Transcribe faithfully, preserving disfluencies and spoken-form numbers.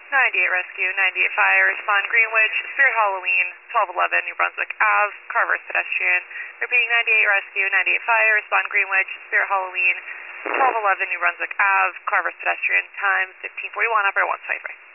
ninety-eight Rescue, ninety-eight Fire, respond Greenwich, Spirit Halloween, twelve eleven New Brunswick Ave, car reverse pedestrian. Repeating ninety-eight Rescue, ninety-eight Fire, respond Greenwich, Spirit Halloween, twelve eleven New Brunswick Ave, car reverse pedestrian, time fifteen forty-one, operator one twenty-three.